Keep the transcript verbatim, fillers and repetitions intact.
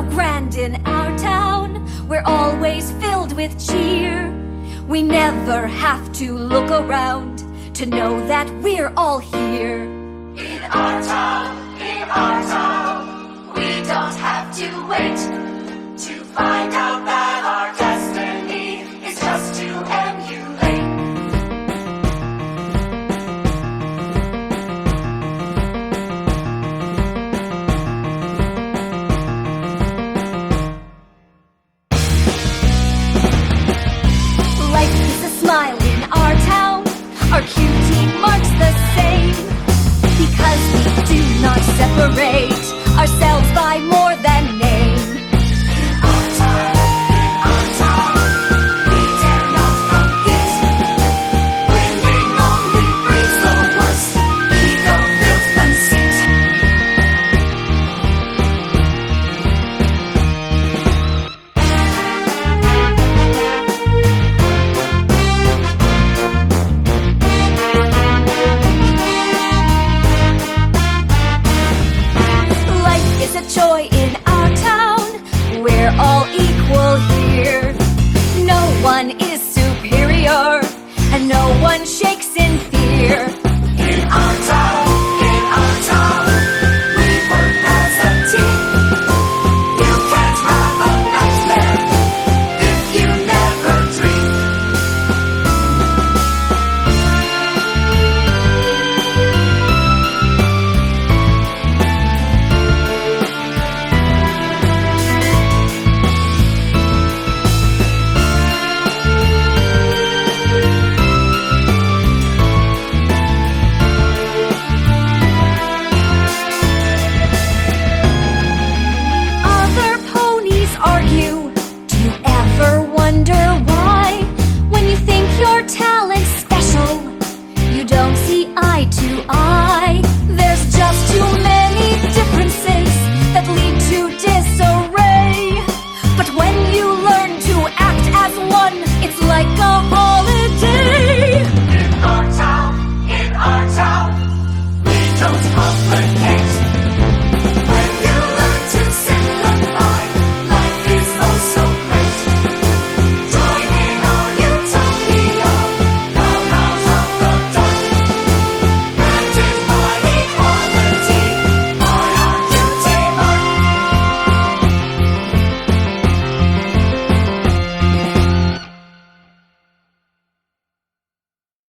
grand in our town. We're always filled with cheer. We never have to look around to know that we're all here. In our town, in our town, we don't have to wait to find out that our destiny is just to emulate. Life is a smile in our town. Our cutie marks the same, because we do not separate ourselves by more than name. In our town, in our town, we dare not compete. Winning only breeds the worst ego-filled conceit. Life is a joy in our town. We're all equal here. No one is superior, and no one shakes in fear.